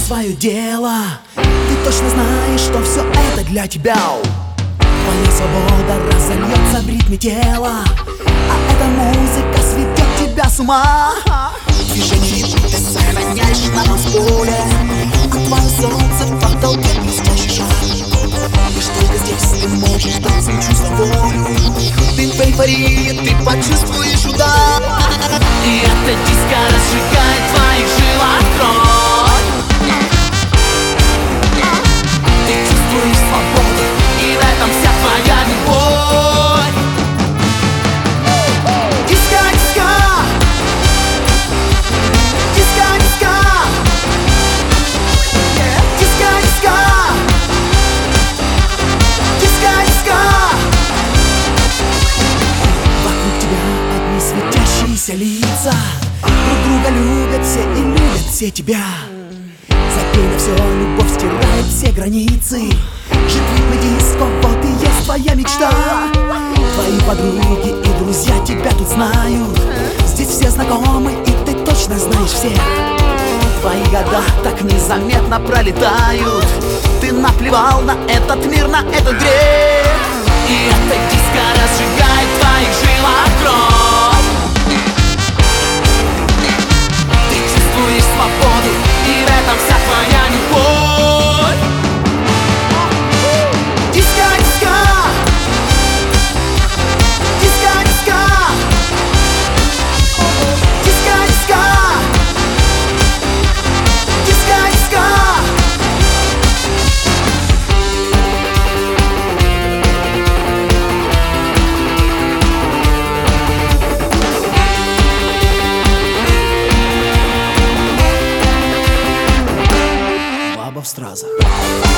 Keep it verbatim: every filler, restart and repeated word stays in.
свое дело. Ты точно знаешь, что все это для тебя. Твоя свобода разольется в ритме тела, а эта музыка сведет тебя с ума. Движение ты сохраняешь на танцполе, а твое солнце в потолке блестящий шар. Лишь только здесь ты можешь дать им чувство волю. Ты в эйфории, ты почувствуешь удар. И эта диско разжигает в твоих жилах кровь. Ты чувствуешь свободу, и в этом вся твоя любовь. Диско, диско, диско, диско, диско, диско, диско, диско. Вокруг тебя одни светящиеся лица, друг друга любят все и любят все тебя. Запей на все, любовь стирает все границы. Жить в ритме диско, вот и есть твоя мечта. Твои подруги и друзья тебя тут знают. Здесь все знакомы, и ты точно знаешь всех. Твои года так незаметно пролетают. Ты наплевал на этот мир, на этот грех. И эта диско разжигает в твоих жилах кровь. Ты чувствуешь свободу, и в этом вся твоя любовь. Диско, диско, диско, диско, диско, диско, диско, диско. Баба в стразах.